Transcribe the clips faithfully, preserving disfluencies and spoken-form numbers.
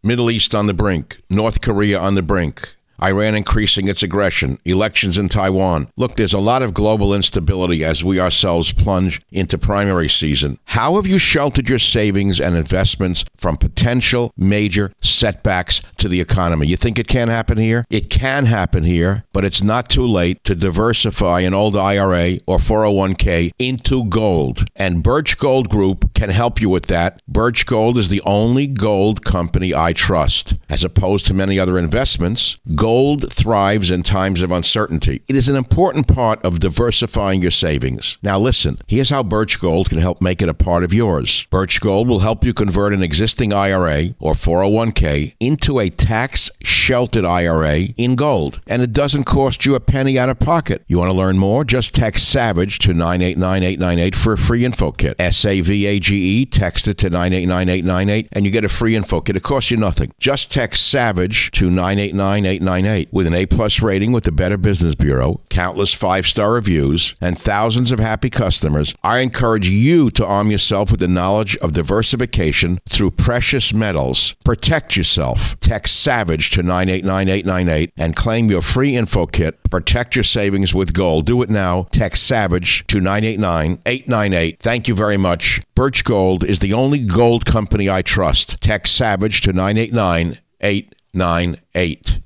Middle East on the brink. North Korea on the brink. Iran increasing its aggression, elections in Taiwan. Look, there's a lot of global instability as we ourselves plunge into primary season. How have you sheltered your savings and investments from potential major setbacks to the economy? You think it can't happen here? It can happen here, but it's not too late to diversify an old I R A or four oh one k into gold. And Birch Gold Group can help you with that. Birch Gold is the only gold company I trust. As opposed to many other investments, gold thrives in times of uncertainty. It is an important part of diversifying your savings. Now listen, here's how Birch Gold can help make it a part of yours. Birch Gold will help you convert an existing I R A or four oh one k into a tax-sheltered I R A in gold. And it doesn't cost you a penny out of pocket. You want to learn more? Just text SAVAGE to nine eight nine eight nine eight for a free info kit. S A V A G E, text it to nine eight nine eight nine eight and you get a free info kit. It costs you nothing. Just text SAVAGE to nine eight nine eight nine eight. With an A-plus rating with the Better Business Bureau, countless five-star reviews, and thousands of happy customers, I encourage you to arm yourself with the knowledge of diversification through precious metals. Protect yourself. Text SAVAGE to nine eight nine eight nine eight and claim your free info kit. Protect your savings with gold. Do it now. Text SAVAGE to nine eight nine eight nine eight. Thank you very much. Birch Gold is the only gold company I trust. Text SAVAGE to nine eight nine eight nine eight.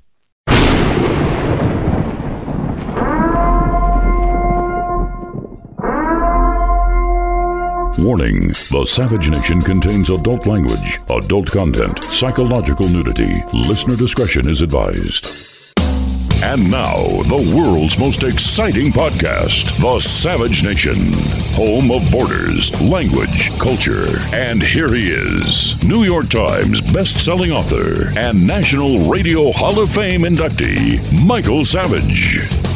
Warning, the Savage Nation contains adult language, adult content, psychological nudity. Listener discretion is advised. And now, the world's most exciting podcast, The Savage Nation, home of borders, language, culture. And here he is, New York Times best-selling author and National Radio Hall of Fame inductee, Michael Savage.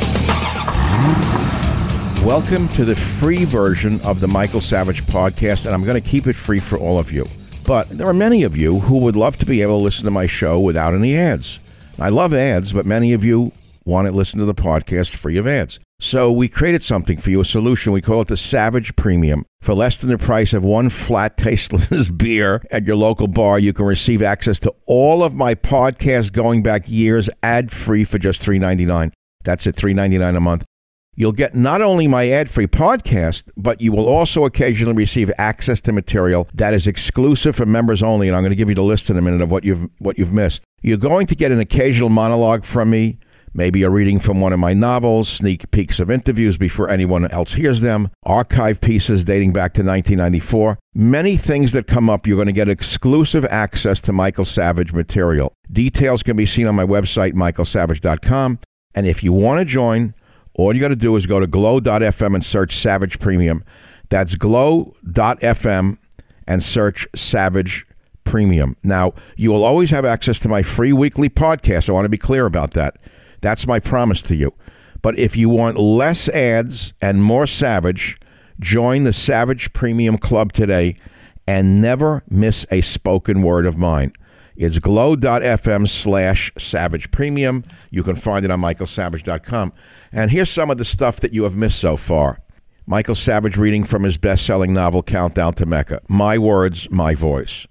Welcome to the free version of the Michael Savage podcast, and I'm going to keep it free for all of you. But there are many of you who would love to be able to listen to my show without any ads. I love ads, but many of you want to listen to the podcast free of ads. So we created something for you, a solution. We call it the Savage Premium. For less than the price of one flat, tasteless beer at your local bar, you can receive access to all of my podcasts going back years, ad-free for just three dollars and ninety-nine cents. That's at three dollars and ninety-nine cents a month. You'll get not only my ad-free podcast, but you will also occasionally receive access to material that is exclusive for members only, and I'm going to give you the list in a minute of what you've what you've missed. You're going to get an occasional monologue from me, maybe a reading from one of my novels, sneak peeks of interviews before anyone else hears them, archive pieces dating back to nineteen ninety-four. Many things that come up, you're going to get exclusive access to Michael Savage material. Details can be seen on my website, michael savage dot com, and if you want to join, all you got to do is go to glow dot f m and search Savage Premium. That's glow dot f m and search Savage Premium. Now, you will always have access to my free weekly podcast. I want to be clear about that. That's my promise to you. But if you want less ads and more Savage, join the Savage Premium Club today and never miss a spoken word of mine. It's glow dot f m slash Savage Premium. You can find it on michael savage dot com. And here's some of the stuff that you have missed so far. Michael Savage reading from his best-selling novel, Countdown to Mecca. My words, my voice.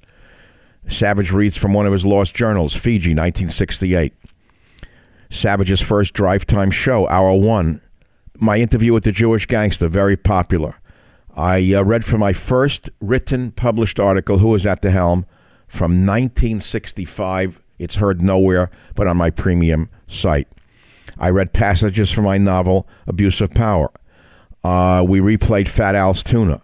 Savage reads from one of his lost journals, Fiji, nineteen sixty-eight. Savage's first drive time show, Hour One. My interview with the Jewish gangster, very popular. I uh, read from my first written, published article, Who Was at the Helm, from nineteen sixty-five. It's heard nowhere but on my premium site. I read passages from my novel, Abuse of Power. Uh, we replayed Fat Al's Tuna.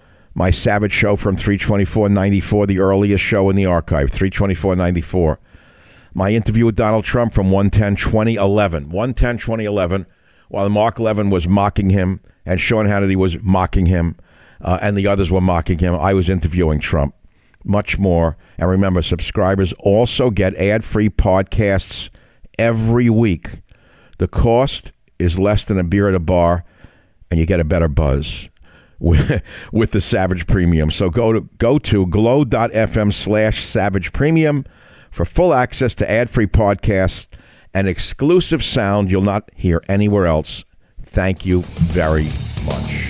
My Savage show from three twenty-four ninety-four, the earliest show in the archive, three twenty-four ninety-four. My interview with Donald Trump from one ten twenty eleven. one ten twenty eleven, while Mark Levin was mocking him and Sean Hannity was mocking him uh, and the others were mocking him, I was interviewing Trump. Much more. And remember, subscribers also get ad-free podcasts every week. The cost is less than a beer at a bar, and you get a better buzz with, with the Savage Premium. So go to go to glow dot f m slash Savage Premium for full access to ad-free podcasts and exclusive sound you'll not hear anywhere else. Thank you very much.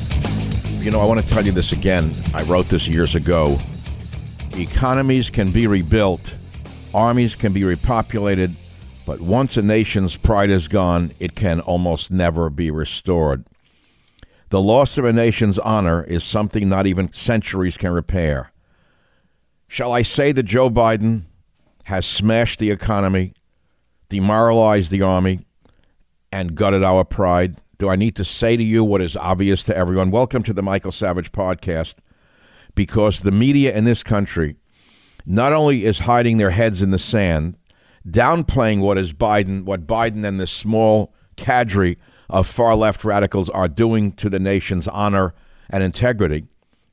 You know, I want to tell you this again. I wrote this years ago. Economies can be rebuilt, Armies can be repopulated, but once a nation's pride is gone, it can almost never be restored. The loss of a nation's honor is something not even centuries can repair. Shall I say that Joe Biden has smashed the economy, demoralized the army, and gutted our pride? Do I need to say to you what is obvious to everyone? Welcome to the Michael Savage Podcast, because the media in this country not only is hiding their heads in the sand, downplaying what is Biden, what Biden and this small cadre of far-left radicals are doing to the nation's honor and integrity,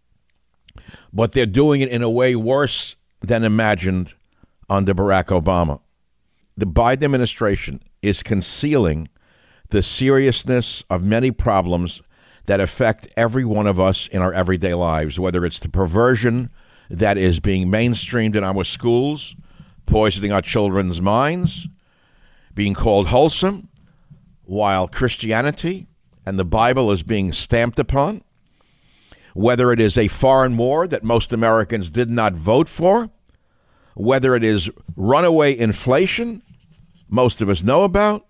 but they're doing it in a way worse than imagined under Barack Obama. The Biden administration is concealing the seriousness of many problems that affect every one of us in our everyday lives, whether it's the perversion that is being mainstreamed in our schools, poisoning our children's minds, being called wholesome, while Christianity and the Bible is being stamped upon, whether it is a foreign war that most Americans did not vote for, whether it is runaway inflation most of us know about.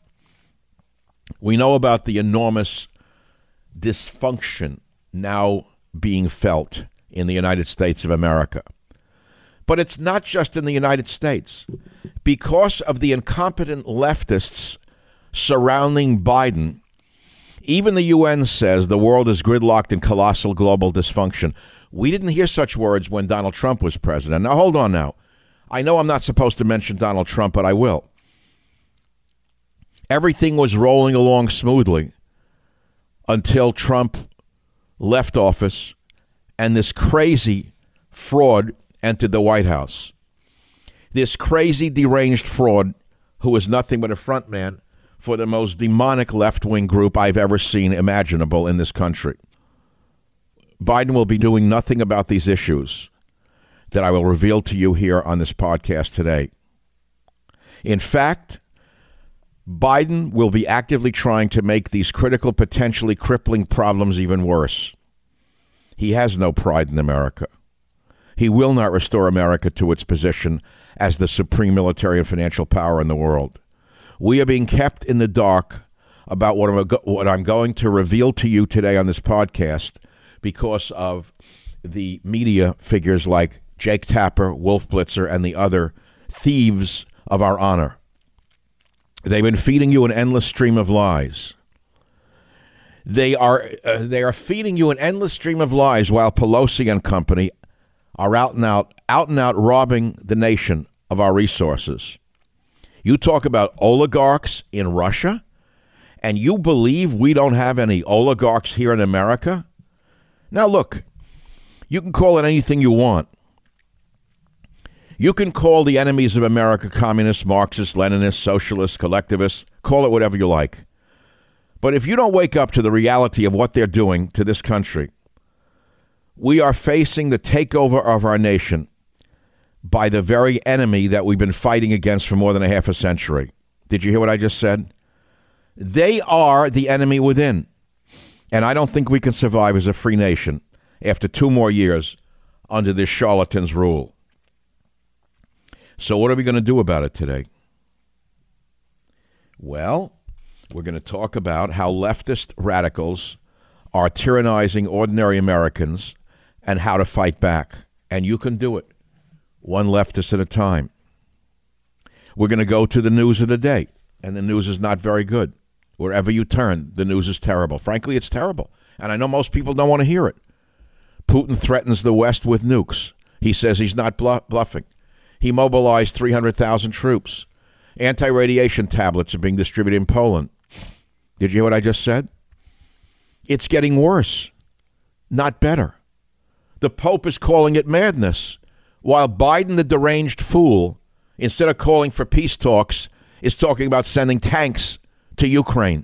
We know about the enormous dysfunction now being felt in the United States of America. But it's not just in the United States. Because of the incompetent leftists surrounding Biden, even the U N says the world is gridlocked in colossal global dysfunction. We didn't hear such words when Donald Trump was president. Now, hold on now. I know I'm not supposed to mention Donald Trump, but I will. Everything was rolling along smoothly until Trump left office and this crazy fraud entered the White House. This crazy, deranged fraud who is nothing but a front man for the most demonic left-wing group I've ever seen imaginable in this country. Biden will be doing nothing about these issues that I will reveal to you here on this podcast today. In fact, Biden will be actively trying to make these critical, potentially crippling problems even worse. He has no pride in America. He will not restore America to its position as the supreme military and financial power in the world. We are being kept in the dark about what I'm, what I'm going to reveal to you today on this podcast because of the media figures like Jake Tapper, Wolf Blitzer, and the other thieves of our honor. They've been feeding you an endless stream of lies. They are uh, they are feeding you an endless stream of lies while Pelosi and company are out and out, out and out robbing the nation of our resources. You talk about oligarchs in Russia, and you believe we don't have any oligarchs here in America? Now, look, you can call it anything you want. You can call the enemies of America communists, Marxists, Leninists, socialists, collectivists, call it whatever you like. But if you don't wake up to the reality of what they're doing to this country, we are facing the takeover of our nation by the very enemy that we've been fighting against for more than a half a century. Did you hear what I just said? They are the enemy within. And I don't think we can survive as a free nation after two more years under this charlatan's rule. So what are we going to do about it today? Well, we're going to talk about how leftist radicals are tyrannizing ordinary Americans and how to fight back. And you can do it, one leftist at a time. We're going to go to the news of the day, and the news is not very good. Wherever you turn, the news is terrible. Frankly, it's terrible. And I know most people don't want to hear it. Putin threatens the West with nukes. He says he's not bluffing. He mobilized three hundred thousand troops. Anti-radiation tablets are being distributed in Poland. Did you hear what I just said? It's getting worse, not better. The Pope is calling it madness, while Biden, the deranged fool, instead of calling for peace talks, is talking about sending tanks to Ukraine.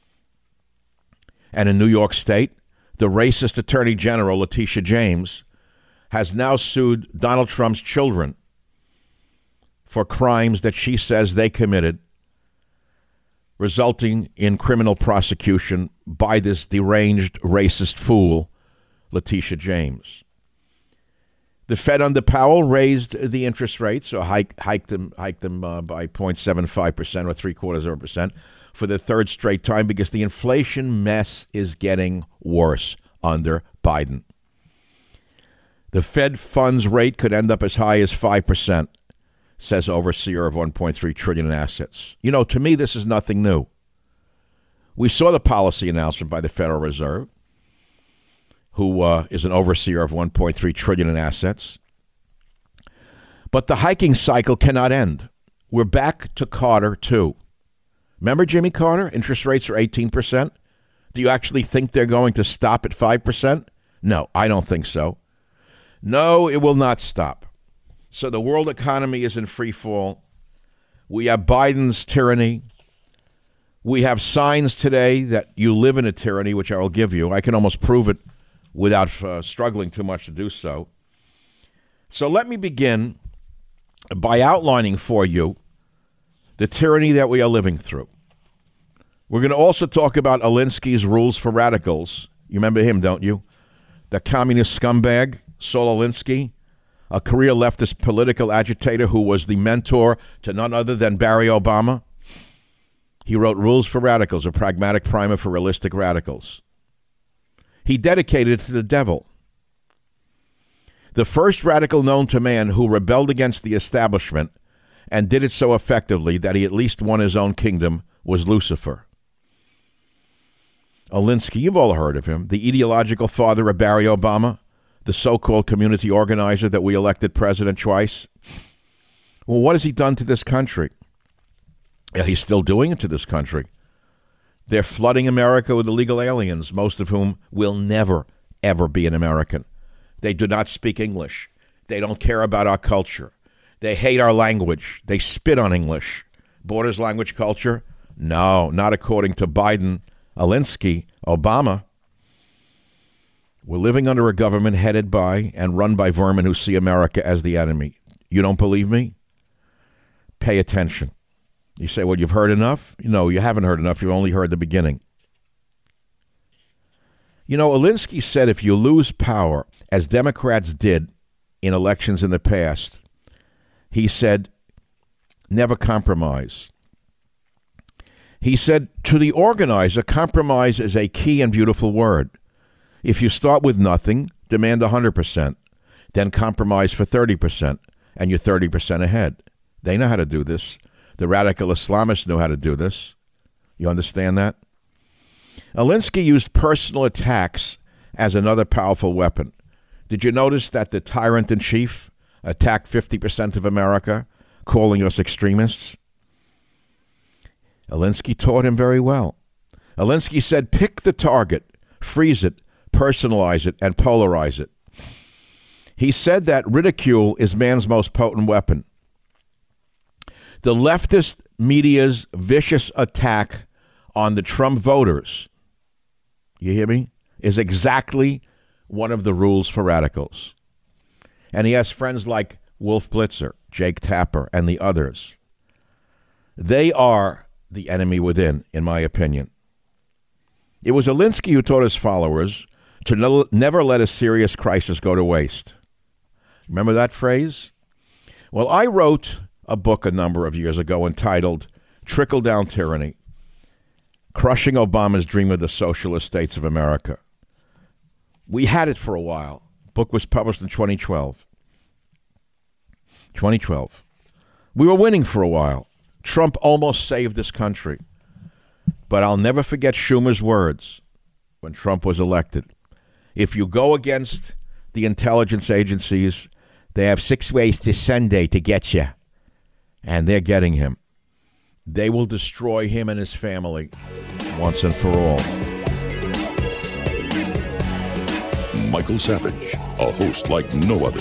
And in New York State, the racist Attorney General, Letitia James, has now sued Donald Trump's children for crimes that she says they committed, resulting in criminal prosecution by this deranged racist fool, Letitia James. The Fed under Powell raised the interest rates, or hike, hiked them, hiked them uh, by zero point seven five percent or three quarters of a percent for the third straight time because the inflation mess is getting worse under Biden. The Fed funds rate could end up as high as five percent, says overseer of one point three trillion dollars in assets. You know, to me, this is nothing new. We saw the policy announcement by the Federal Reserve, who uh, is an overseer of one point three trillion dollars in assets. But the hiking cycle cannot end. We're back to Carter, too. Remember Jimmy Carter? Interest rates are eighteen percent. Do you actually think they're going to stop at five percent? No, I don't think so. No, it will not stop. So the world economy is in free fall. We have Biden's tyranny. We have signs today that you live in a tyranny, which I will give you. I can almost prove it without uh, struggling too much to do so. So let me begin by outlining for you the tyranny that we are living through. We're going to also talk about Alinsky's rules for radicals. You remember him, don't you? The communist scumbag, Saul Alinsky, a career leftist political agitator who was the mentor to none other than Barry Obama. He wrote Rules for Radicals, a pragmatic primer for realistic radicals. He dedicated it to the devil. The first radical known to man who rebelled against the establishment and did it so effectively that he at least won his own kingdom was Lucifer. Alinsky, you've all heard of him, the ideological father of Barry Obama, the so-called community organizer that we elected president twice. Well, what has he done to this country? Yeah, he's still doing it to this country. They're flooding America with illegal aliens, most of whom will never, ever be an American. They do not speak English. They don't care about our culture. They hate our language. They spit on English. Borders, language, culture? No, not according to Biden, Alinsky, Obama. We're living under a government headed by and run by vermin who see America as the enemy. You don't believe me? Pay attention. You say, well, you've heard enough? No, you haven't heard enough. You've only heard the beginning. You know, Alinsky said if you lose power, as Democrats did in elections in the past, he said, never compromise. He said, to the organizer, compromise is a key and beautiful word. If you start with nothing, demand one hundred percent, then compromise for thirty percent, and you're thirty percent ahead. They know how to do this. The radical Islamists know how to do this. You understand that? Alinsky used personal attacks as another powerful weapon. Did you notice that the tyrant-in-chief attacked fifty percent of America, calling us extremists? Alinsky taught him very well. Alinsky said, pick the target, freeze it, personalize it, and polarize it. He said that ridicule is man's most potent weapon. The leftist media's vicious attack on the Trump voters, you hear me, is exactly one of the rules for radicals. And he has friends like Wolf Blitzer, Jake Tapper, and the others. They are the enemy within, in my opinion. It was Alinsky who taught his followers to no, never let a serious crisis go to waste. Remember that phrase? Well, I wrote a book a number of years ago entitled Trickle-Down Tyranny, Crushing Obama's Dream of the Socialist States of America. We had it for a while. The book was published in twenty twelve. twenty twelve. We were winning for a while. Trump almost saved this country. But I'll never forget Schumer's words when Trump was elected. If you go against the intelligence agencies, they have six ways to Sunday to get you. And they're getting him. They will destroy him and his family once and for all. Michael Savage, a host like no other.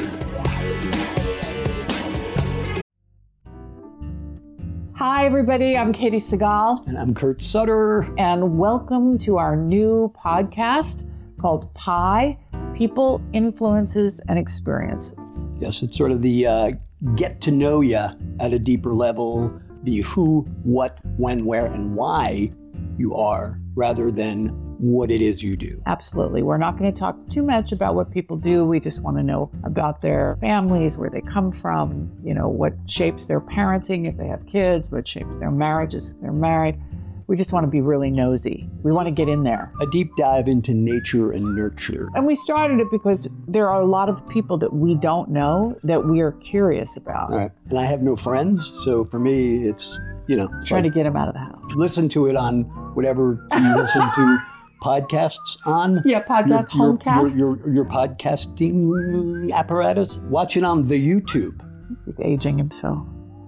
Hi, everybody. I'm Katie Segal. And I'm Kurt Sutter. And welcome to our new podcast called Pi, People, Influences, and Experiences. Yes, it's sort of the uh, get to know you at a deeper level, the who, what, when, where, and why you are, rather than what it is you do. Absolutely. We're not going to talk too much about what people do. We just want to know about their families, where they come from, you know, what shapes their parenting if they have kids, what shapes their marriages if they're married. We just want to be really nosy. We want to get in there. A deep dive into nature and nurture. And we started it because there are a lot of people that we don't know that we are curious about. All right. And I have no friends, so for me, it's, you know. Trying like, to get them out of the house. Listen to it on whatever you listen to podcasts on. Yeah, podcast, your, your, homecasts. Your, your, your podcasting apparatus. Watch it on the YouTube. He's aging himself.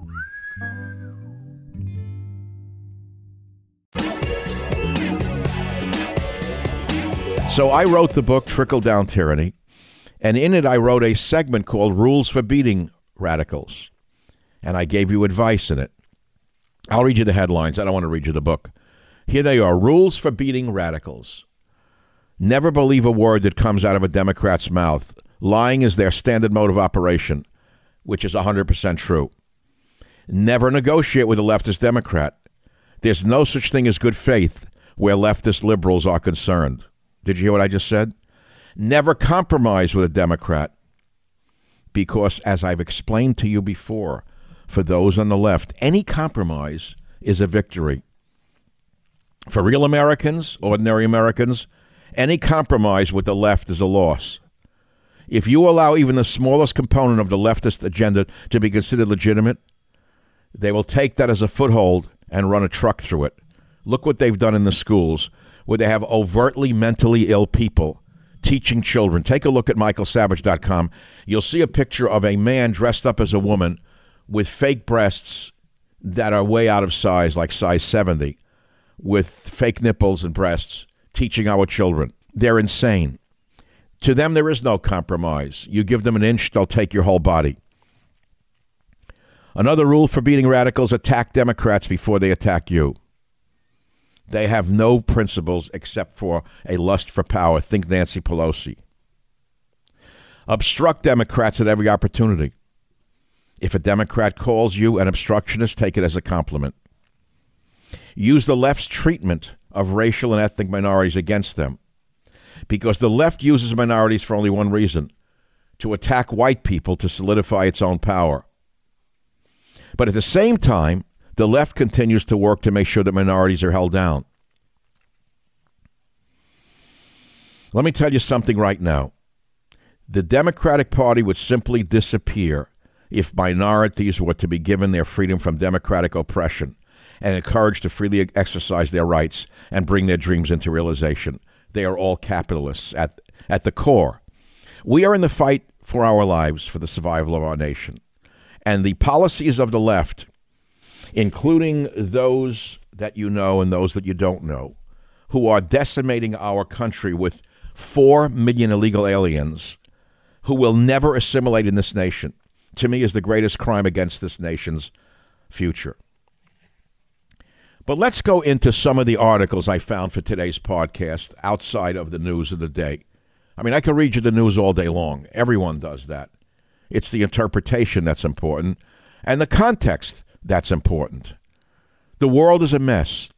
So I wrote the book Trickle Down Tyranny, and in it I wrote a segment called Rules for Beating Radicals, and I gave you advice in it. I'll read you the headlines. I don't want to read you the book. Here they are. Rules for Beating Radicals. Never believe a word that comes out of a Democrat's mouth. Lying is their standard mode of operation, which is one hundred percent true. Never negotiate with a leftist Democrat. There's no such thing as good faith where leftist liberals are concerned. Did you hear what I just said? Never compromise with a Democrat because, as I've explained to you before, for those on the left, any compromise is a victory. For real Americans, ordinary Americans, any compromise with the left is a loss. If you allow even the smallest component of the leftist agenda to be considered legitimate, they will take that as a foothold and run a truck through it. Look what they've done in the schools, where they have overtly mentally ill people teaching children. Take a look at michael savage dot com. You'll see a picture of a man dressed up as a woman with fake breasts that are way out of size, like size seventy, with fake nipples and breasts, teaching our children. They're insane. To them, there is no compromise. You give them an inch, they'll take your whole body. Another rule for beating radicals: attack Democrats before they attack you. They have no principles except for a lust for power. Think Nancy Pelosi. Obstruct Democrats at every opportunity. If a Democrat calls you an obstructionist, take it as a compliment. Use the left's treatment of racial and ethnic minorities against them, because the left uses minorities for only one reason: to attack white people to solidify its own power. But at the same time, the left continues to work to make sure that minorities are held down. Let me tell you something right now. The Democratic Party would simply disappear if minorities were to be given their freedom from democratic oppression and encouraged to freely exercise their rights and bring their dreams into realization. They are all capitalists at, at the core. We are in the fight for our lives, for the survival of our nation. And the policies of the left, including those that you know and those that you don't know, who are decimating our country with four million illegal aliens who will never assimilate in this nation, to me is the greatest crime against this nation's future. But let's go into some of the articles I found for today's podcast outside of the news of the day. I mean, I could read you the news all day long. Everyone does that. It's the interpretation that's important and the context that's important. The world is a mess.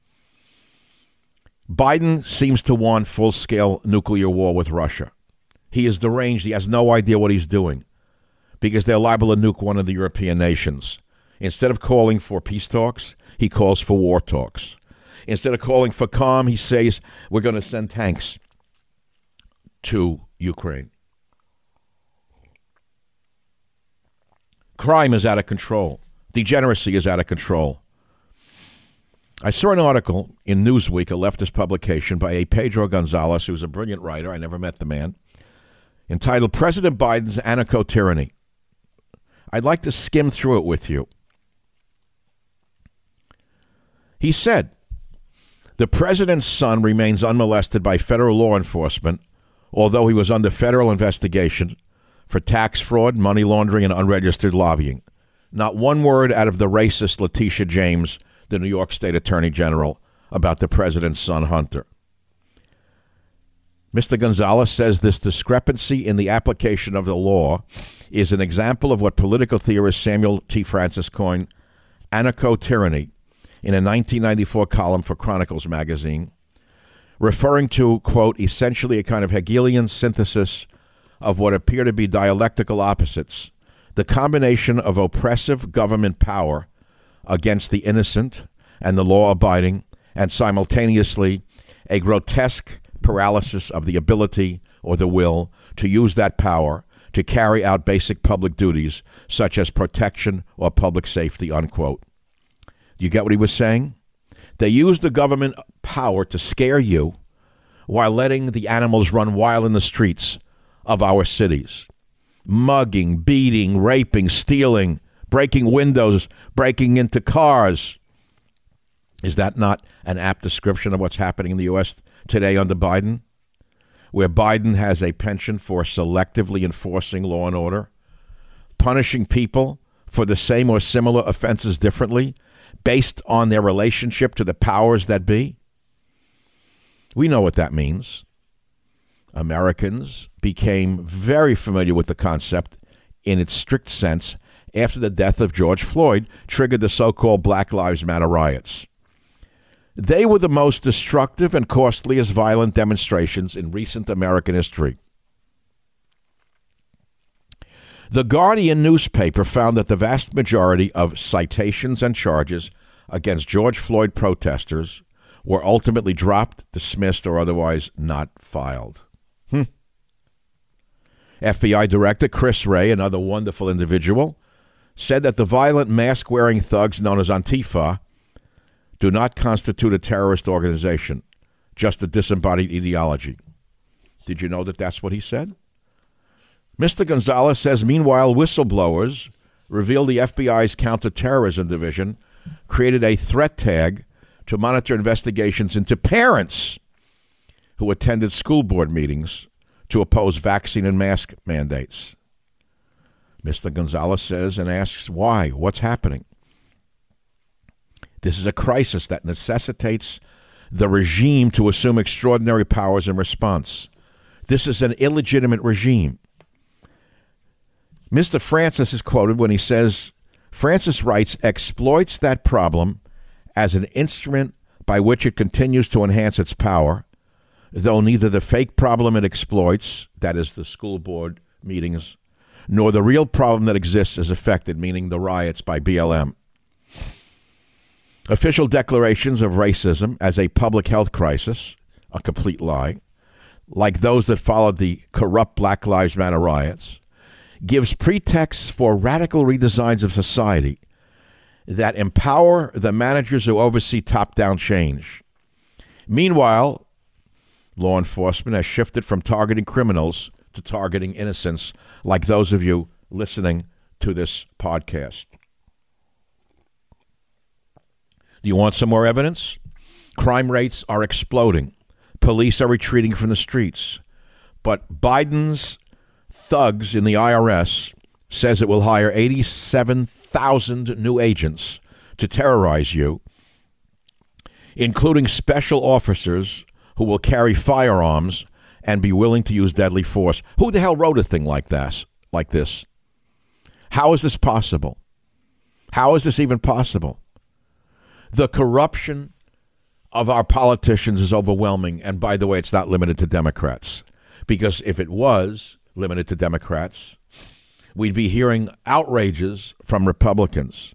Biden seems to want full-scale nuclear war with Russia. He is deranged. He has no idea what he's doing because they're liable to nuke one of the European nations. Instead of calling for peace talks, he calls for war talks. Instead of calling for calm, he says, we're going to send tanks to Ukraine. Crime is out of control. Degeneracy is out of control. I saw an article in Newsweek, a leftist publication, by a Pedro Gonzalez, who's a brilliant writer. I never met the man, entitled President Biden's Anarcho-Tyranny. I'd like to skim through it with you. He said, the president's son remains unmolested by federal law enforcement, although he was under federal investigation for tax fraud, money laundering, and unregistered lobbying. Not one word out of the racist Letitia James, the New York State Attorney General, about the president's son, Hunter. Mister Gonzalez says this discrepancy in the application of the law is an example of what political theorist Samuel T. Francis coined anarcho-tyranny in a nineteen ninety-four column for Chronicles magazine, referring to, quote, essentially a kind of Hegelian synthesis of what appear to be dialectical opposites, the combination of oppressive government power against the innocent and the law-abiding, and simultaneously a grotesque paralysis of the ability or the will to use that power to carry out basic public duties such as protection or public safety, unquote. Do you get what he was saying? They use the government power to scare you while letting the animals run wild in the streets of our cities. Mugging, beating, raping, stealing, breaking windows, breaking into cars. Is that not an apt description of what's happening in the U S today under Biden? Where Biden has a penchant for selectively enforcing law and order, punishing people for the same or similar offenses differently based on their relationship to the powers that be. We know what that means. Americans became very familiar with the concept in its strict sense after the death of George Floyd triggered the so-called Black Lives Matter riots. They were the most destructive and costliest violent demonstrations in recent American history. The Guardian newspaper found that the vast majority of citations and charges against George Floyd protesters were ultimately dropped, dismissed, or otherwise not filed. Hmm. F B I Director Chris Wray, another wonderful individual, said that the violent mask-wearing thugs known as Antifa do not constitute a terrorist organization, just a disembodied ideology. Did you know that that's what he said? Mister Gonzalez says, meanwhile, whistleblowers revealed the F B I's counterterrorism division created a threat tag to monitor investigations into parents who attended school board meetings to oppose vaccine and mask mandates. Mister Gonzalez says and asks why, what's happening? This is a crisis that necessitates the regime to assume extraordinary powers in response. This is an illegitimate regime. Mister Francis is quoted when he says, Francis writes, exploits that problem as an instrument by which it continues to enhance its power, though neither the fake problem it exploits, that is the school board meetings, nor the real problem that exists is affected, meaning the riots by B L M. Official declarations of racism as a public health crisis, a complete lie, like those that followed the corrupt Black Lives Matter riots, gives pretexts for radical redesigns of society that empower the managers who oversee top-down change. Meanwhile, law enforcement has shifted from targeting criminals to targeting innocents, like those of you listening to this podcast. Do you want some more evidence? Crime rates are exploding. Police are retreating from the streets. But Biden's thugs in the I R S says it will hire eighty-seven thousand new agents to terrorize you, including special officers who will carry firearms and be willing to use deadly force. Who the hell wrote a thing like this? Like this? How is this possible? How is this even possible? The corruption of our politicians is overwhelming. And by the way, it's not limited to Democrats. Because if it was limited to Democrats, we'd be hearing outrages from Republicans.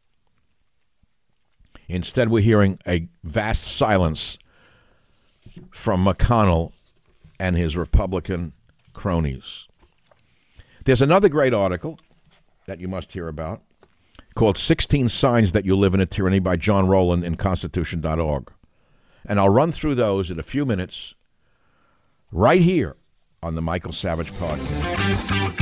Instead, we're hearing a vast silence from McConnell and his Republican cronies. There's another great article that you must hear about called sixteen Signs That You Live in a Tyranny by John Rowland in Constitution dot org. And I'll run through those in a few minutes right here on the Michael Savage Podcast.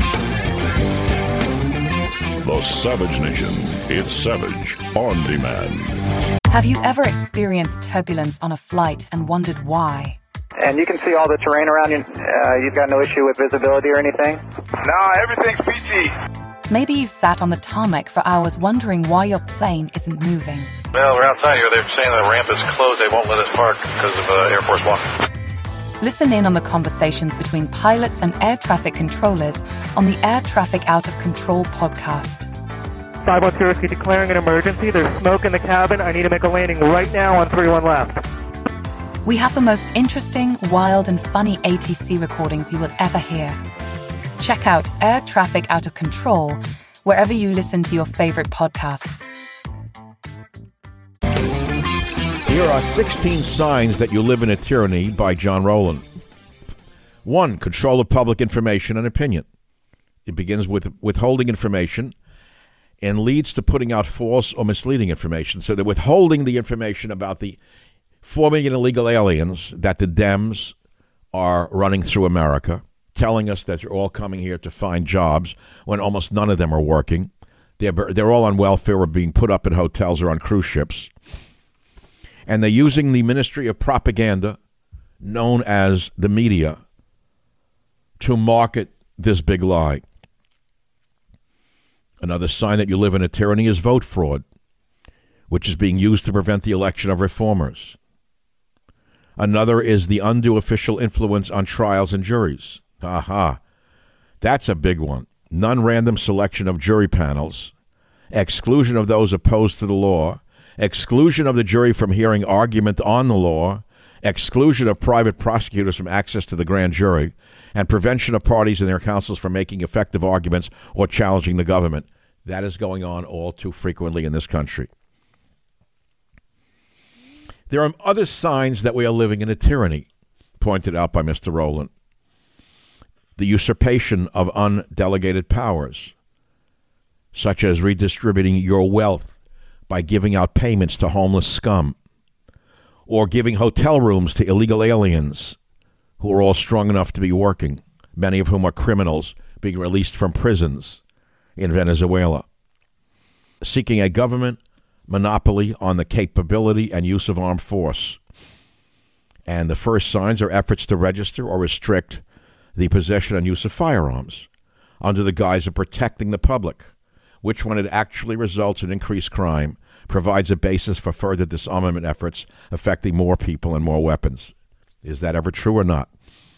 The Savage Nation. It's Savage on demand. Have you ever experienced turbulence on a flight and wondered why? And you can see all the terrain around you. Uh, you've got no issue with visibility or anything? No, everything's peachy. Maybe you've sat on the tarmac for hours wondering why your plane isn't moving. Well, we're outside here. They're saying the ramp is closed. They won't let us park because of uh, Air Force One. Listen in on the conversations between pilots and air traffic controllers on the Air Traffic Out of Control podcast. five one zero, declaring an emergency. There's smoke in the cabin. I need to make a landing right now on three one left. We have the most interesting, wild, and funny A T C recordings you will ever hear. Check out Air Traffic Out of Control wherever you listen to your favorite podcasts. Here are sixteen signs that you live in a tyranny by John Rowland. One, control of public information and opinion. It begins with withholding information and leads to putting out false or misleading information. So they're withholding the information about the four million illegal aliens that the Dems are running through America, telling us that they're all coming here to find jobs when almost none of them are working. They're, they're all on welfare or being put up in hotels or on cruise ships. And they're using the Ministry of Propaganda, known as the media, to market this big lie. Another sign that you live in a tyranny is vote fraud, which is being used to prevent the election of reformers. Another is the undue official influence on trials and juries. Aha. That's a big one. Non-random selection of jury panels, exclusion of those opposed to the law, exclusion of the jury from hearing argument on the law, exclusion of private prosecutors from access to the grand jury, and prevention of parties and their counsels from making effective arguments or challenging the government. That is going on all too frequently in this country. There are other signs that we are living in a tyranny, pointed out by Mister Rowland. The usurpation of undelegated powers, such as redistributing your wealth by giving out payments to homeless scum, or giving hotel rooms to illegal aliens who are all strong enough to be working, many of whom are criminals being released from prisons in Venezuela. Seeking a government monopoly on the capability and use of armed force. And the first signs are efforts to register or restrict the possession and use of firearms under the guise of protecting the public, which, when it actually results in increased crime, provides a basis for further disarmament efforts affecting more people and more weapons. Is that ever true or not?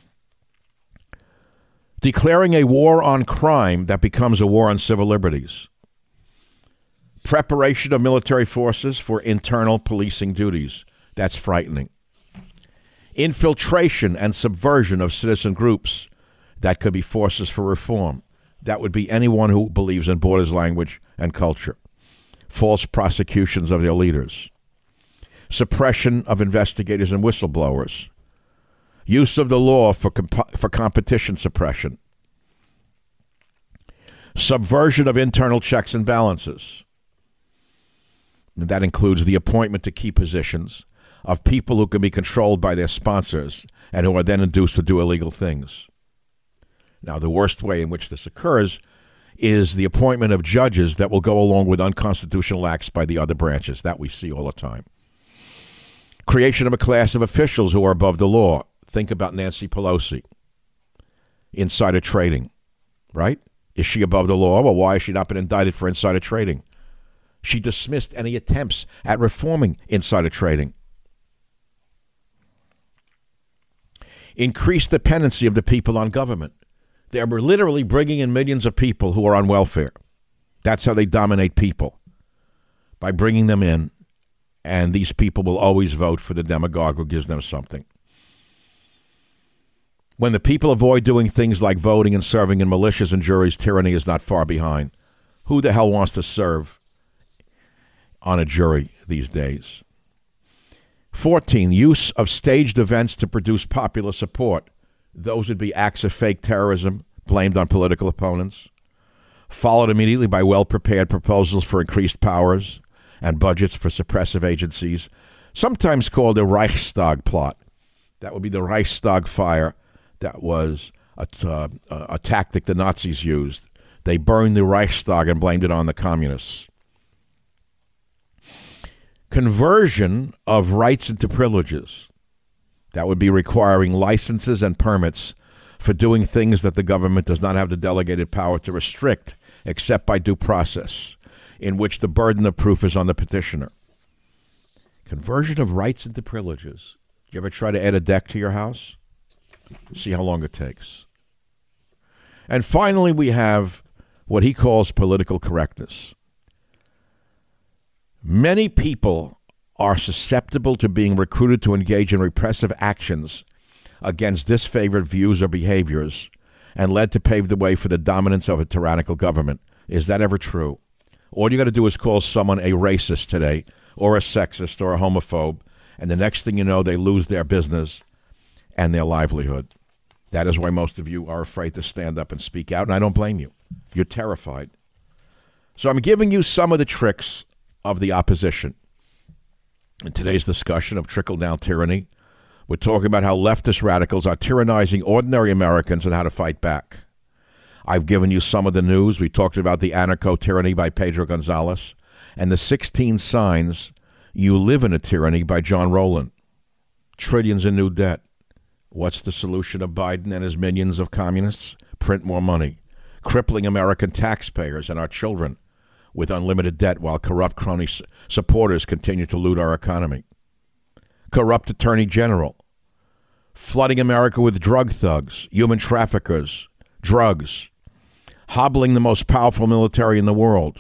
Declaring a war on crime that becomes a war on civil liberties. Preparation of military forces for internal policing duties. That's frightening. Infiltration and subversion of citizen groups. That could be forces for reform. That would be anyone who believes in Borders, language, and culture. False prosecutions of their leaders. Suppression of investigators and whistleblowers. Use of the law for comp- for competition suppression. Subversion of internal checks and balances. And that includes the appointment to key positions of people who can be controlled by their sponsors and who are then induced to do illegal things. Now, the worst way in which this occurs is the appointment of judges that will go along with unconstitutional acts by the other branches. That we see all the time. Creation of a class of officials who are above the law. Think about Nancy Pelosi. Insider trading, right? Is she above the law? Well, why has she not been indicted for insider trading? She dismissed any attempts at reforming insider trading. Increased dependency of the people on government. They are literally bringing in millions of people who are on welfare. That's how they dominate people, by bringing them in, and these people will always vote for the demagogue who gives them something. When the people avoid doing things like voting and serving in militias and juries, tyranny is not far behind. Who the hell wants to serve on a jury these days? fourteen, use of staged events to produce popular support. Those would be acts of fake terrorism blamed on political opponents, followed immediately by well-prepared proposals for increased powers and budgets for suppressive agencies, sometimes called the Reichstag plot. That would be the Reichstag fire. That was a, uh, a tactic the Nazis used. They burned the Reichstag and blamed it on the communists. Conversion of rights into privileges. That would be requiring licenses and permits for doing things that the government does not have the delegated power to restrict, except by due process, in which the burden of proof is on the petitioner. Conversion of rights into privileges. Do you ever try to add a deck to your house? See how long it takes. And finally, we have what he calls political correctness. Many people are susceptible to being recruited to engage in repressive actions against disfavored views or behaviors and led to pave the way for the dominance of a tyrannical government. Is that ever true? All you got to do is call someone a racist today or a sexist or a homophobe, and the next thing you know, they lose their business and their livelihood. That is why most of you are afraid to stand up and speak out, and I don't blame you. You're terrified. So I'm giving you some of the tricks of the opposition. In today's discussion of trickle-down tyranny, we're talking about how leftist radicals are tyrannizing ordinary Americans and how to fight back. I've given you some of the news. We talked about the anarcho-tyranny by Pedro Gonzalez and the sixteen signs you live in a tyranny by John Rowland. Trillions in new debt. What's the solution of Biden and his minions of communists? Print more money. Crippling American taxpayers and our children with unlimited debt while corrupt crony supporters continue to loot our economy. Corrupt attorney general. Flooding America with drug thugs, human traffickers, drugs. Hobbling the most powerful military in the world.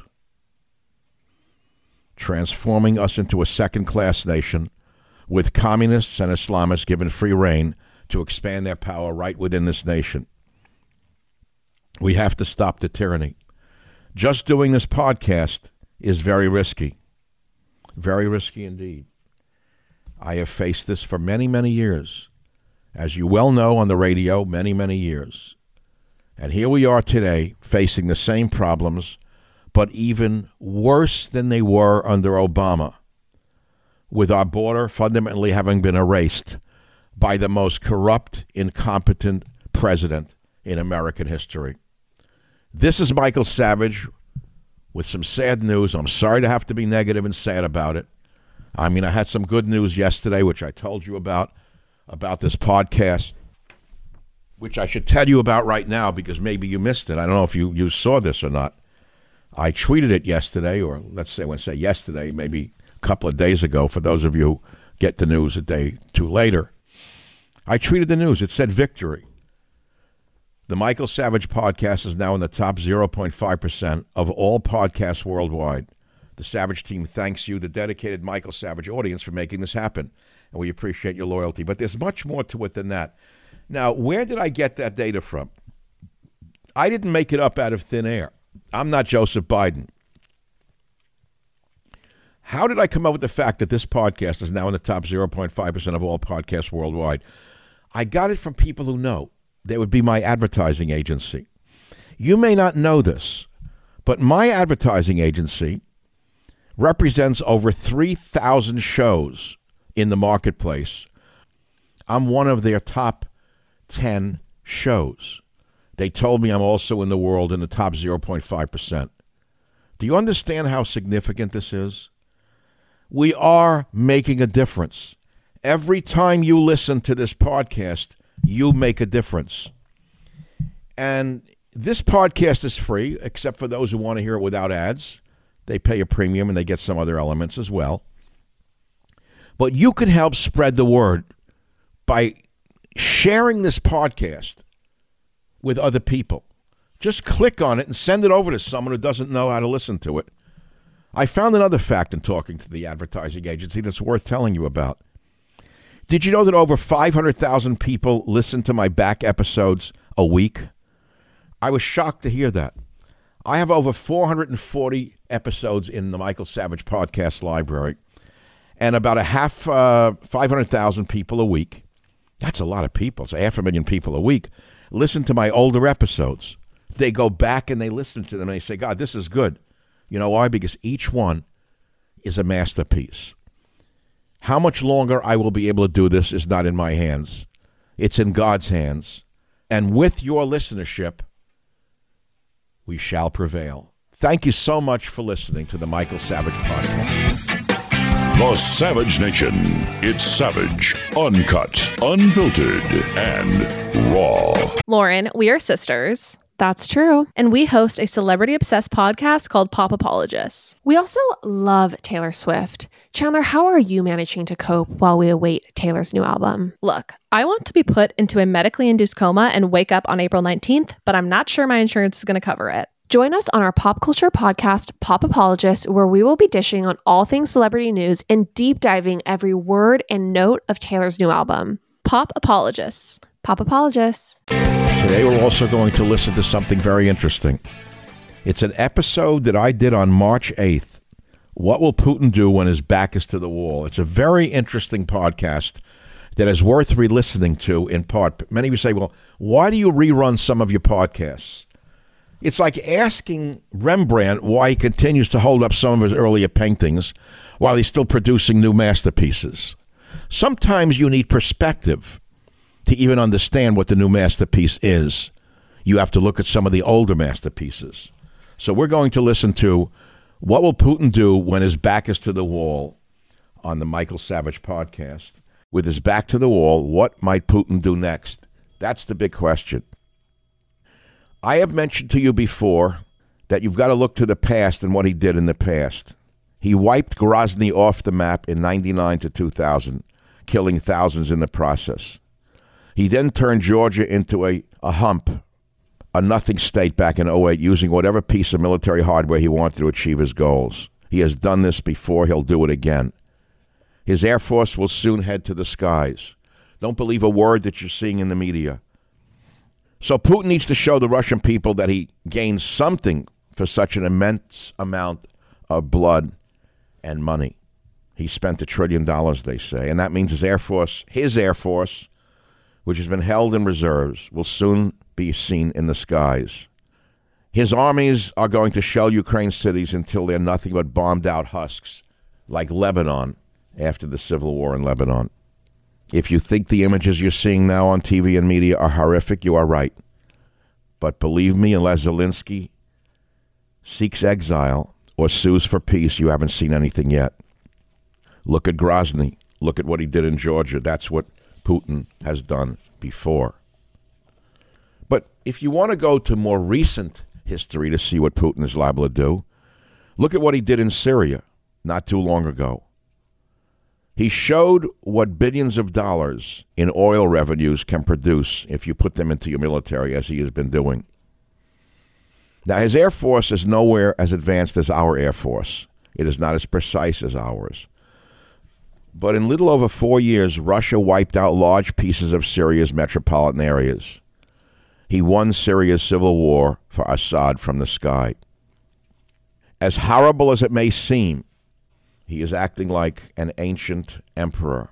Transforming us into a second-class nation with communists and Islamists given free rein to expand their power right within this nation. We have to stop the tyranny. Just doing this podcast is very risky. Very risky indeed. I have faced this for many, many years. As you well know on the radio, many, many years. And here we are today facing the same problems, but even worse than they were under Obama, with our border fundamentally having been erased by the most corrupt, incompetent president in American history. This is Michael Savage with some sad news. I'm sorry to have to be negative and sad about it. I mean, I had some good news yesterday, which I told you about, about this podcast, which I should tell you about right now because maybe you missed it. I don't know if you, you saw this or not. I tweeted it yesterday, or let's say, when I say yesterday, maybe a couple of days ago, for those of you who get the news a day too later. I tweeted the news. It said victory. The Michael Savage podcast is now in the top zero point five percent of all podcasts worldwide. The Savage team thanks you, the dedicated Michael Savage audience, for making this happen, and we appreciate your loyalty. But there's much more to it than that. Now, where did I get that data from? I didn't make it up out of thin air. I'm not Joseph Biden. How did I come up with the fact that this podcast is now in the top zero point five percent of all podcasts worldwide? I got it from people who know. They would be my advertising agency. You may not know this, but my advertising agency represents over three thousand shows in the marketplace. I'm one of their top ten shows. They told me I'm also in the world in the top zero point five percent. Do you understand how significant this is? We are making a difference. Every time you listen to this podcast, you make a difference. And this podcast is free, except for those who want to hear it without ads. They pay a premium and they get some other elements as well. But you can help spread the word by sharing this podcast with other people. Just click on it and send it over to someone who doesn't know how to listen to it. I found another fact in talking to the advertising agency that's worth telling you about. Did you know that over five hundred thousand people listen to my back episodes a week? I was shocked to hear that. I have over four hundred forty episodes in the Michael Savage podcast library, and about a half, uh, five hundred thousand people a week. That's a lot of people. It's a half a million people a week. Listen to my older episodes. They go back and they listen to them and they say, God, this is good. You know why? Because each one is a masterpiece. How much longer I will be able to do this is not in my hands. It's in God's hands. And with your listenership, we shall prevail. Thank you so much for listening to the Michael Savage Podcast. The Savage Nation. It's savage, uncut, unfiltered, and raw. Lauren, we are sisters. That's true. And we host a celebrity-obsessed podcast called Pop Apologists. We also love Taylor Swift. Chandler, how are you managing to cope while we await Taylor's new album? Look, I want to be put into a medically induced coma and wake up on April nineteenth, but I'm not sure my insurance is going to cover it. Join us on our pop culture podcast, Pop Apologist, where we will be dishing on all things celebrity news and deep diving every word and note of Taylor's new album. Pop Apologists. Pop Apologists. Today we're also going to listen to something very interesting. It's an episode that I did on March eighth. What will Putin do when his back is to the wall? It's a very interesting podcast that is worth re-listening to in part. Many of you say, well, why do you rerun some of your podcasts? It's like asking Rembrandt why he continues to hold up some of his earlier paintings while he's still producing new masterpieces. Sometimes you need perspective to even understand what the new masterpiece is. You have to look at some of the older masterpieces. So we're going to listen to What Will Putin Do When His Back Is to the Wall on the Michael Savage podcast. With his back to the wall, what might Putin do next? That's the big question. I have mentioned to you before that you've got to look to the past and what he did in the past. He wiped Grozny off the map in ninety-nine to two thousand, killing thousands in the process. He then turned Georgia into a, a hump, a nothing state back in oh eight, using whatever piece of military hardware he wanted to achieve his goals. He has done this before. He'll do it again. His Air Force will soon head to the skies. Don't believe a word that you're seeing in the media. So Putin needs to show the Russian people that he gained something for such an immense amount of blood and money. He spent a trillion dollars, they say, and that means his Air Force, his Air Force, which has been held in reserves, will soon be seen in the skies. His armies are going to shell Ukraine cities until they're nothing but bombed-out husks, like Lebanon after the civil war in Lebanon. If you think the images you're seeing now on T V and media are horrific, you are right. But believe me, unless Zelensky seeks exile or sues for peace, you haven't seen anything yet. Look at Grozny. Look at what he did in Georgia. That's what Putin has done before. But if you want to go to more recent history to see what Putin is liable to do, look at what he did in Syria not too long ago. He showed what billions of dollars in oil revenues can produce if you put them into your military, as he has been doing. Now, his Air Force is nowhere as advanced as our Air Force. It is not as precise as ours. But in little over four years, Russia wiped out large pieces of Syria's metropolitan areas. He won Syria's civil war for Assad from the sky. As horrible as it may seem, he is acting like an ancient emperor.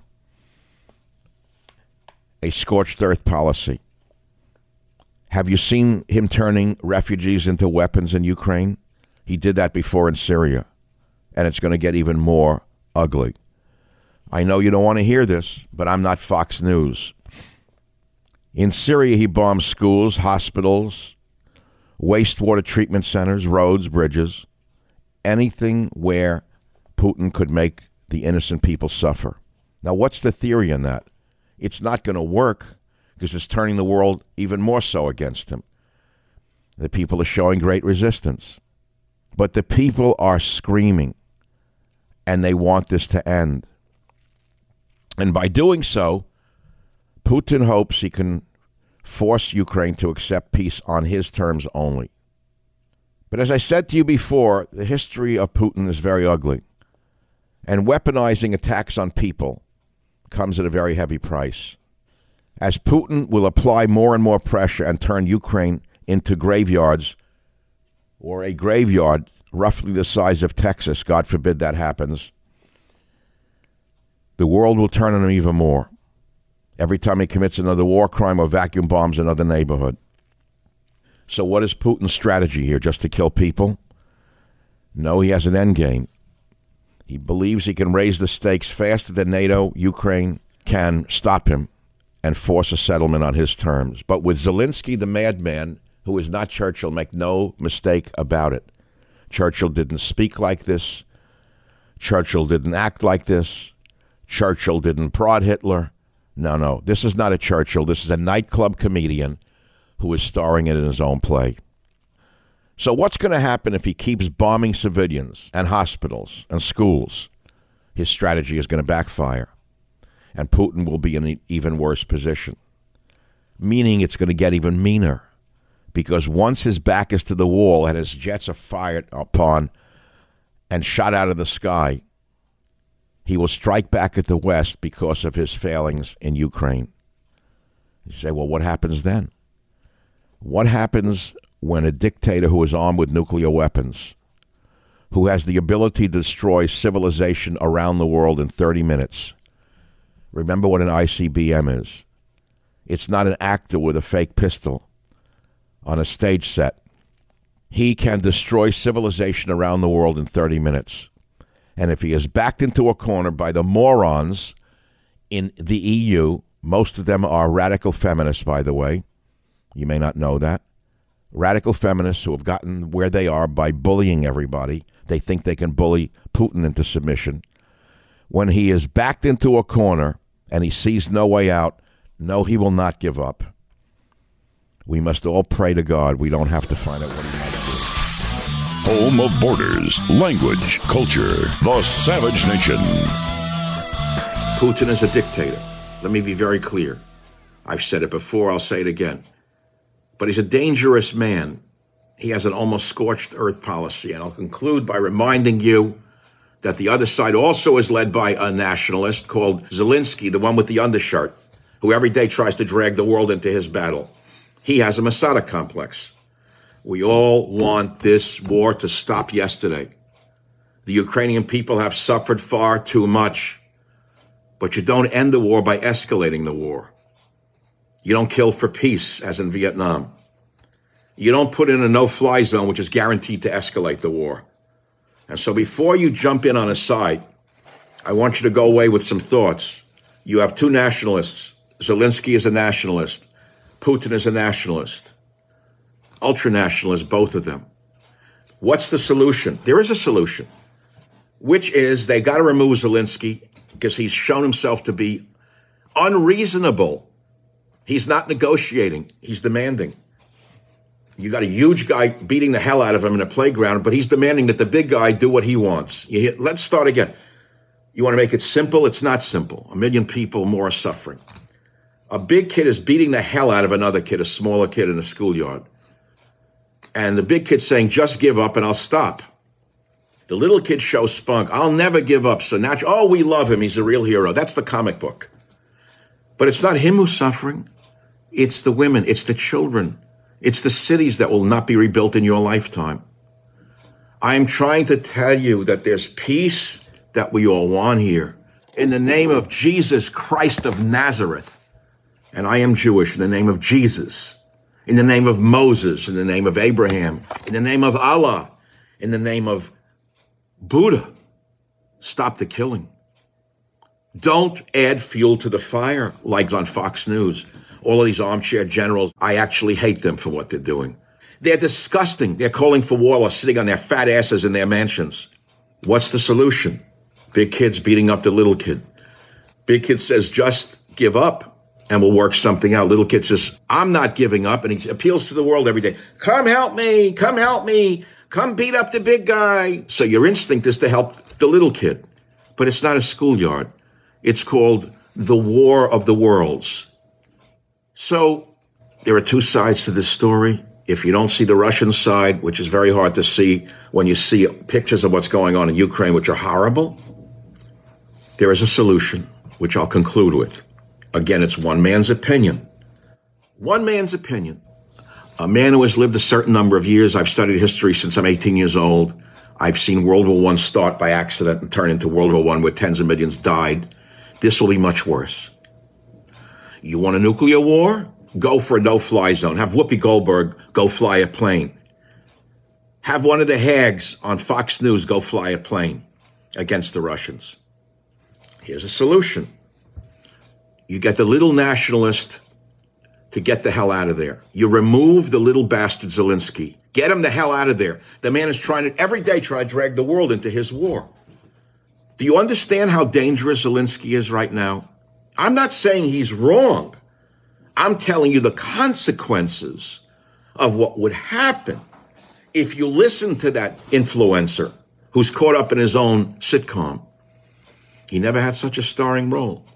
A scorched earth policy. Have you seen him turning refugees into weapons in Ukraine? He did that before in Syria, and it's going to get even more ugly. I know you don't want to hear this, but I'm not Fox News. In Syria, he bombed schools, hospitals, wastewater treatment centers, roads, bridges, anything where Putin could make the innocent people suffer. Now, what's the theory in that? It's not going to work because it's turning the world even more so against him. The people are showing great resistance. But the people are screaming, and they want this to end. And by doing so, Putin hopes he can force Ukraine to accept peace on his terms only. But as I said to you before, the history of Putin is very ugly. And weaponizing attacks on people comes at a very heavy price. As Putin will apply more and more pressure and turn Ukraine into graveyards, or a graveyard roughly the size of Texas, God forbid that happens, the world will turn on him even more. Every time he commits another war crime or vacuum bombs another neighborhood. So what is Putin's strategy here? Just to kill people? No, he has an end game. He believes he can raise the stakes faster than NATO, Ukraine can stop him and force a settlement on his terms. But with Zelensky, the madman, who is not Churchill, make no mistake about it. Churchill didn't speak like this. Churchill didn't act like this. Churchill didn't prod Hitler. No, no, this is not a Churchill. This is a nightclub comedian who is starring in his own play. So what's going to happen if he keeps bombing civilians and hospitals and schools? His strategy is going to backfire, and Putin will be in an even worse position, meaning it's going to get even meaner. because once his back is to the wall and his jets are fired upon and shot out of the sky, he will strike back at the West because of his failings in Ukraine. You say, well, what happens then? What happens when a dictator who is armed with nuclear weapons, who has the ability to destroy civilization around the world in thirty minutes, remember what an I C B M is. It's not an actor with a fake pistol on a stage set. He can destroy civilization around the world in thirty minutes. And if he is backed into a corner by the morons in the E U, most of them are radical feminists, by the way. You may not know that. Radical feminists who have gotten where they are by bullying everybody. They think they can bully Putin into submission. When he is backed into a corner and he sees no way out, no, he will not give up. We must all pray to God we don't have to find out what he might do. Home of borders, language, culture, the Savage Nation. Putin is a dictator. Let me be very clear. I've said it before, I'll say it again. But he's a dangerous man. He has an almost scorched earth policy. And I'll conclude by reminding you that the other side also is led by a nationalist called Zelensky, the one with the undershirt, who every day tries to drag the world into his battle. He has a Masada complex. We all want this war to stop yesterday. The Ukrainian people have suffered far too much. But you don't end the war by escalating the war. You don't kill for peace, as in Vietnam. You don't put in a no-fly zone, which is guaranteed to escalate the war. And so before you jump in on a side, I want you to go away with some thoughts. You have two nationalists. Zelensky is a nationalist. Putin is a nationalist. Ultra-nationalist, both of them. What's the solution? There is a solution, which is they got to remove Zelensky because he's shown himself to be unreasonable. He's not negotiating. He's demanding. You got a huge guy beating the hell out of him in a playground, but he's demanding that the big guy do what he wants. You hear, let's start again. You want to make it simple? It's not simple. A million people more are suffering. A big kid is beating the hell out of another kid, a smaller kid in a schoolyard. And the big kid's saying, just give up and I'll stop. The little kid shows spunk. I'll never give up. So naturally, oh, we love him. He's a real hero. That's the comic book. But it's not him who's suffering. It's the women. It's the children. It's the cities that will not be rebuilt in your lifetime. I am trying to tell you that there's peace that we all want here. In the name of Jesus Christ of Nazareth. And I am Jewish, in the name of Jesus. In the name of Moses. In the name of Abraham. In the name of Allah. In the name of Buddha. Stop the killing. Don't add fuel to the fire like on Fox News. All of these armchair generals, I actually hate them for what they're doing. They're disgusting. They're calling for war while sitting on their fat asses in their mansions. What's the solution? Big kid's beating up the little kid. Big kid says, just give up and we'll work something out. Little kid says, I'm not giving up. And he appeals to the world every day. Come help me. Come help me. Come beat up the big guy. So your instinct is to help the little kid. But it's not a schoolyard. It's called the War of the Worlds. So there are two sides to this story. If you don't see the Russian side, which is very hard to see when you see pictures of what's going on in Ukraine, which are horrible, there is a solution, which I'll conclude with. Again, it's one man's opinion. One man's opinion. A man who has lived a certain number of years. I've studied history since I'm eighteen years old. I've seen World War One start by accident and turn into World War One where tens of millions died. This will be much worse. You want a nuclear war? Go for a no-fly zone. Have Whoopi Goldberg go fly a plane. Have one of the hags on Fox News go fly a plane against the Russians. Here's a solution. You get the little nationalist to get the hell out of there. You remove the little bastard Zelensky. Get him the hell out of there. The man is trying to, every day, try to drag the world into his war. Do you understand how dangerous Zelensky is right now? I'm not saying he's wrong. I'm telling you the consequences of what would happen if you listen to that influencer who's caught up in his own sitcom. He never had such a starring role.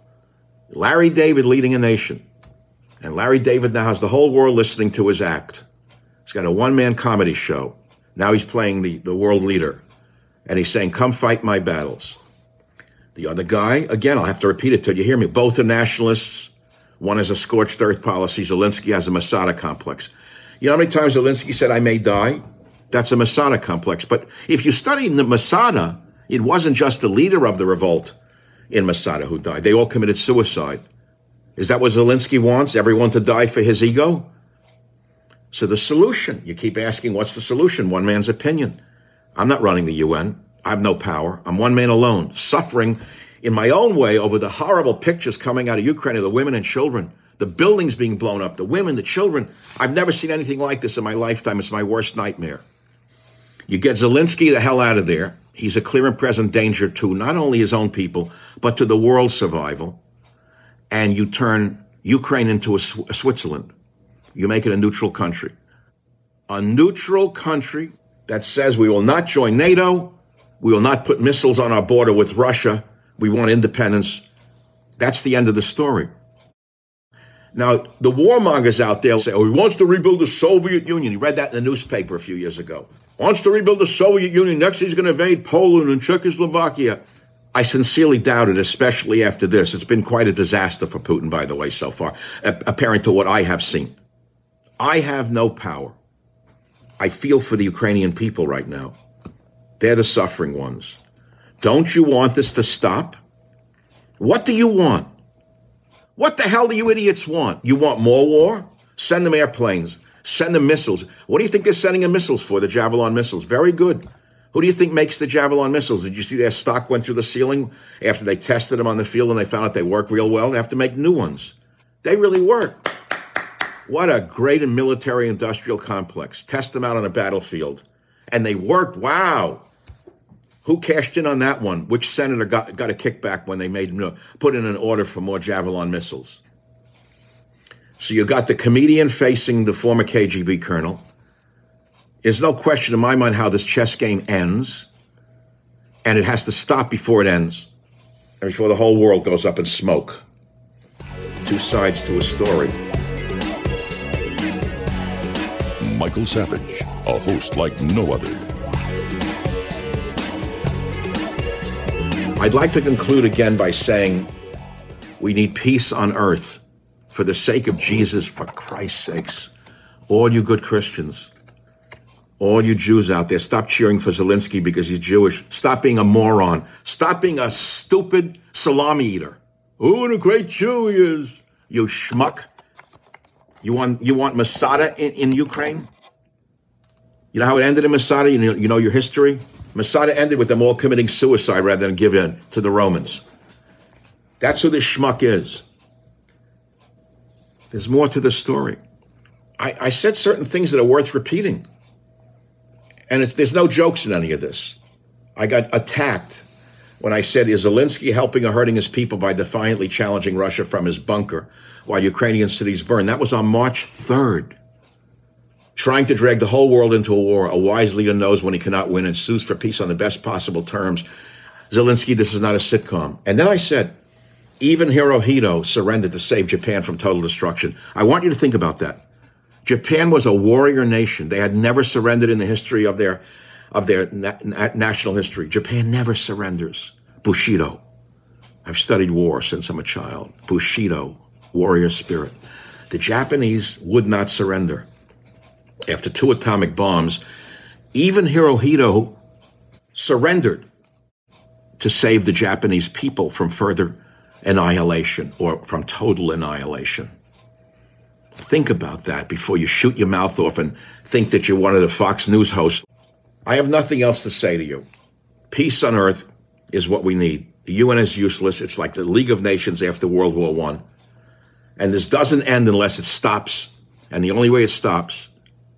Larry David leading a nation. And Larry David now has the whole world listening to his act. He's got a one-man comedy show. Now he's playing the, the world leader. And he's saying, come fight my battles. The other guy, again, I'll have to repeat it till you hear me. Both are nationalists. One has a scorched earth policy. Zelensky has a Masada complex. You know how many times Zelensky said, I may die? That's a Masada complex. But if you study the Masada, it wasn't just the leader of the revolt in Masada who died. They all committed suicide. Is that what Zelensky wants? Everyone to die for his ego? So the solution, you keep asking, what's the solution? One man's opinion. I'm not running the U N. I have no power. I'm one man alone, suffering in my own way over the horrible pictures coming out of Ukraine of the women and children, the buildings being blown up, the women, the children. I've never seen anything like this in my lifetime. It's my worst nightmare. You get Zelensky the hell out of there. He's a clear and present danger to not only his own people, but to the world's survival. And you turn Ukraine into a, Sw- a Switzerland. You make it a neutral country. A neutral country that says we will not join NATO, we will not put missiles on our border with Russia, we want independence. That's the end of the story. Now, the warmongers out there say, oh, he wants to rebuild the Soviet Union. You read that in the newspaper a few years ago. Wants to rebuild the Soviet Union. Next, he's going to invade Poland and Czechoslovakia. I sincerely doubt it, especially after this. It's been quite a disaster for Putin, by the way, so far, apparent to what I have seen. I have no power. I feel for the Ukrainian people right now. They're the suffering ones. Don't you want this to stop? What do you want? What the hell do you idiots want? You want more war? Send them airplanes. Send them missiles. What do you think they're sending them missiles for, the Javelin missiles? Very good. Who do you think makes the Javelin missiles? Did you see their stock went through the ceiling after they tested them on the field and they found out they work real well? They have to make new ones. They really work. What a great military-industrial complex. Test them out on a battlefield. And they worked. Wow. Who cashed in on that one? Which senator got, got a kickback when they made put in an order for more Javelin missiles? So you got the comedian facing the former K G B colonel. There's no question in my mind how this chess game ends. And it has to stop before it ends. And before the whole world goes up in smoke. Two sides to a story. Michael Savage, a host like no other. I'd like to conclude again by saying we need peace on earth for the sake of Jesus, for Christ's sakes. All you good Christians, all you Jews out there, stop cheering for Zelensky because he's Jewish. Stop being a moron. Stop being a stupid salami eater. Oh, what a great Jew he is. You schmuck. You want you want Masada in, in Ukraine? You know how it ended in Masada? You know, you know your history? Masada ended with them all committing suicide rather than give in to the Romans. That's who this schmuck is. There's more to the story. I, I said certain things that are worth repeating. And it's, there's no jokes in any of this. I got attacked when I said, is Zelensky helping or hurting his people by defiantly challenging Russia from his bunker while Ukrainian cities burn? That was on March third. Trying to drag the whole world into a war. A wise leader knows when he cannot win and sues for peace on the best possible terms. Zelensky, this is not a sitcom. And then I said, even Hirohito surrendered to save Japan from total destruction. I want you to think about that. Japan was a warrior nation. They had never surrendered in the history of their of their na- na- national history. Japan never surrenders. Bushido. I've studied war since I'm a child. Bushido, warrior spirit. The Japanese would not surrender. After two atomic bombs, even Hirohito surrendered to save the Japanese people from further annihilation or from total annihilation. Think about that before you shoot your mouth off and think that you're one of the Fox News hosts. I have nothing else to say to you. Peace on earth is what we need. The U N is useless. It's like the League of Nations after World War One. And this doesn't end unless it stops. And the only way it stops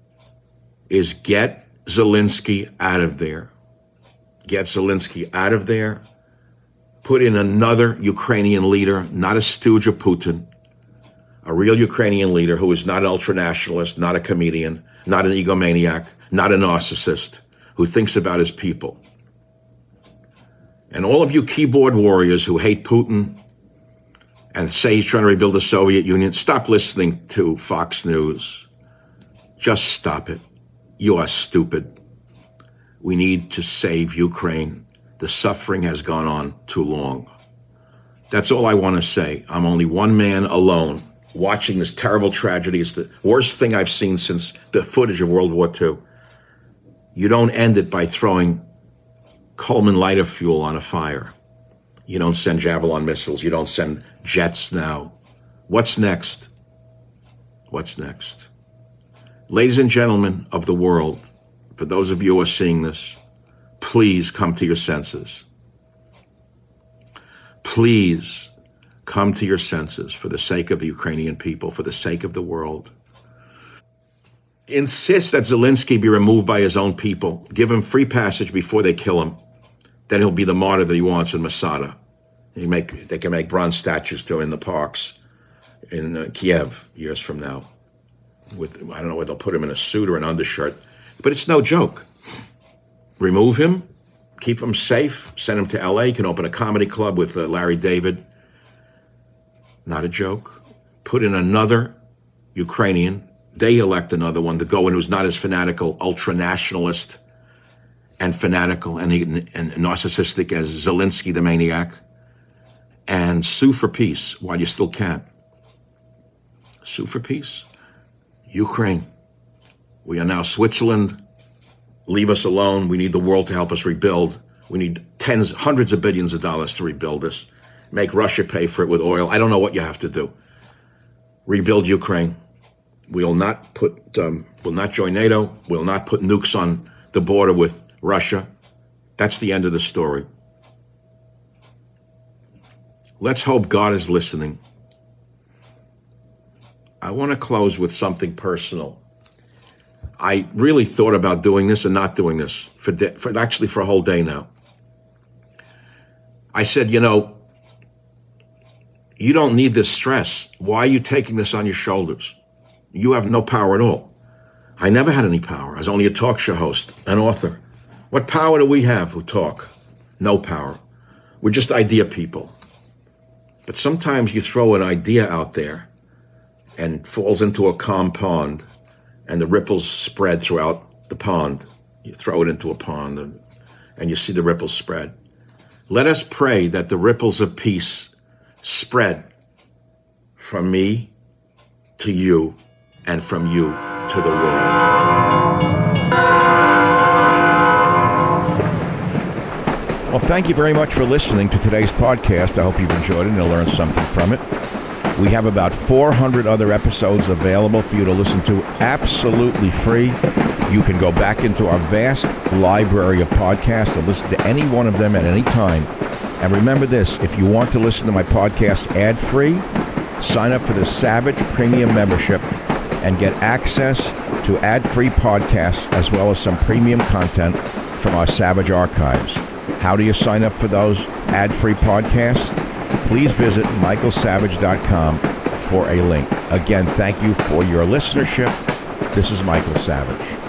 is get Zelensky out of there. Get Zelensky out of there. Put in another Ukrainian leader, not a stooge of Putin. A real Ukrainian leader who is not an ultranationalist, not a comedian, not an egomaniac, not a narcissist, who thinks about his people. And all of you keyboard warriors who hate Putin and say he's trying to rebuild the Soviet Union, stop listening to Fox News. Just stop it. You are stupid. We need to save Ukraine. The suffering has gone on too long. That's all I want to say. I'm only one man alone watching this terrible tragedy. It's the worst thing I've seen since the footage of World War Two. You don't end it by throwing Coleman lighter fuel on a fire. You don't send Javelin missiles. You don't send jets now. What's next? What's next? Ladies and gentlemen of the world, for those of you who are seeing this, please come to your senses. Please come to your senses for the sake of the Ukrainian people, for the sake of the world. Insist that Zelensky be removed by his own people. Give him free passage before they kill him. Then he'll be the martyr that he wants in Masada. He make, they can make bronze statues to him in the parks in uh, Kiev years from now. With I don't know whether they'll put him in a suit or an undershirt, but it's no joke. Remove him, keep him safe, send him to L A. You can open a comedy club with uh, Larry David. Not a joke. Put in another Ukrainian. They elect another one to go in who's not as fanatical, ultra-nationalist, and fanatical and, and narcissistic as Zelensky, the maniac. And sue for peace while you still can. Sue for peace. Ukraine. We are now Switzerland. Leave us alone. We need the world to help us rebuild. We need tens, hundreds of billions of dollars to rebuild this. Make Russia pay for it with oil. I don't know what you have to do. Rebuild Ukraine. We will not put, um, will not join NATO. We'll not put nukes on the border with Russia. That's the end of the story. Let's hope God is listening. I want to close with something personal. I really thought about doing this and not doing this for, de- for actually for a whole day now. I said, you know, you don't need this stress. Why are you taking this on your shoulders? You have no power at all. I never had any power. I was only a talk show host, an author. What power do we have who talk? No power. We're just idea people. But sometimes you throw an idea out there and falls into a calm pond, and the ripples spread throughout the pond. You throw it into a pond, and, and you see the ripples spread. Let us pray that the ripples of peace spread from me to you and from you to the world. Well, thank you very much for listening to today's podcast. I hope you've enjoyed it and learned something from it. We have about four hundred other episodes available for you to listen to absolutely free. You can go back into our vast library of podcasts and listen to any one of them at any time. And remember this, if you want to listen to my podcast ad-free, sign up for the Savage Premium membership and get access to ad-free podcasts as well as some premium content from our Savage archives. How do you sign up for those ad-free podcasts? Please visit michael savage dot com for a link. Again, thank you for your listenership. This is Michael Savage.